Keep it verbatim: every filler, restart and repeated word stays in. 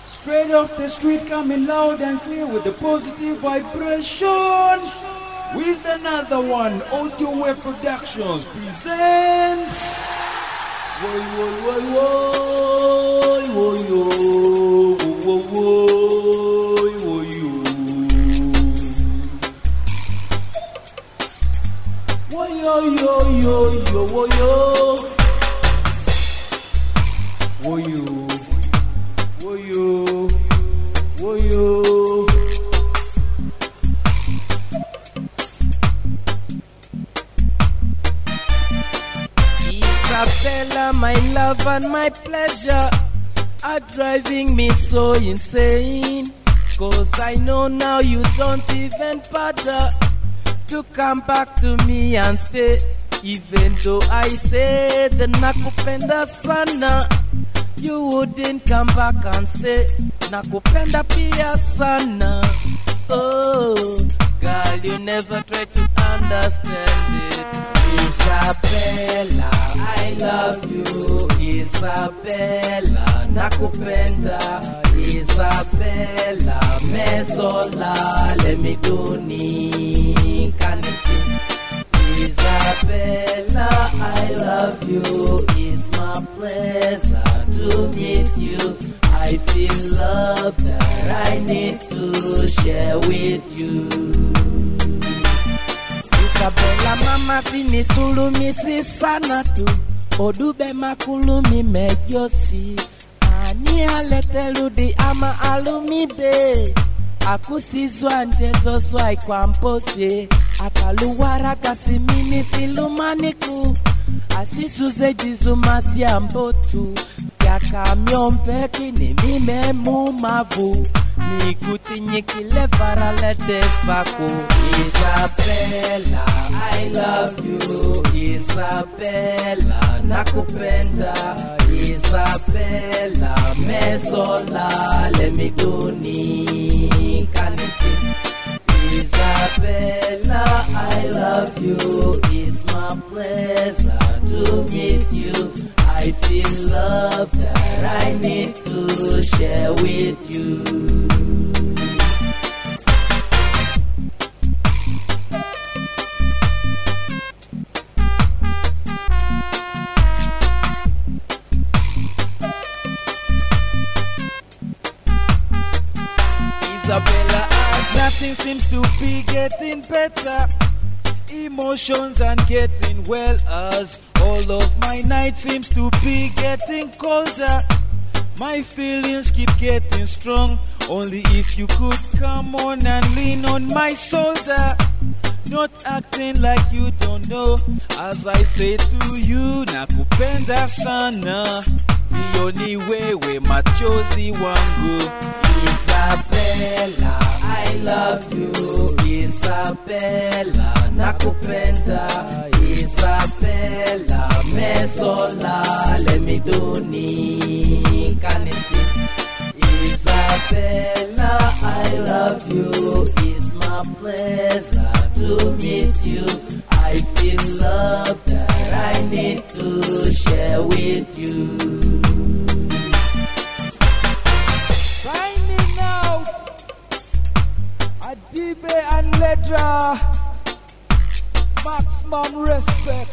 Straight off the street, coming loud and clear with the positive vibration. With another one, Audio Web Productions presents. Woy woy woy woy woy woy woy woy woy yo yo yo yo woy yo woy yo woy yo woy yo. Isabella, my love and my pleasure are driving me so insane. Cause I know now you don't even bother to come back to me and stay. Even though I said nakupenda sana, you wouldn't come back and say nakupenda pia sana. Oh, girl, you never try to understand it. Isabella, I love you. Isabella, nakupenda. Isabella, mesola, let me do ni kanisi. Isabella, I love you. It's my pleasure to meet you. I feel love that I need to share with you. Isabella, mama sini sulumisi sana tu. Odube makulumi mejosi. Ani alete ludi ama alumibe. Akusizwa njezo swai kwa mpose. Akaluwara kasimini silumaniku. Asisuze jizumasi ambotu. Yaka myompeki ni mime mumavu. Nikuti nyikile varalete faku. Isabella, I love you. Isabella, nakupenda. Isabella, mesola, let me do ni kanisi. Isabella, I love you. It's my pleasure to meet you. I feel love that I need to share with you. Isabella, as nothing seems to be getting better. Emotions aren't getting well, as all of my night seems to be getting colder. My feelings keep getting strong. Only if you could come on and lean on my shoulder. Not acting like you don't know. As I say to you, nakupenda sana. Dioni wewe machozi wangu. Isabella, I love you. Isabella, nakupenda. Isabella, mesola, let me do ni kanisi. Isabella, I love you. It's my pleasure to meet you. I feel love that I need to share with you. Adibe and Ledra, maximum respect.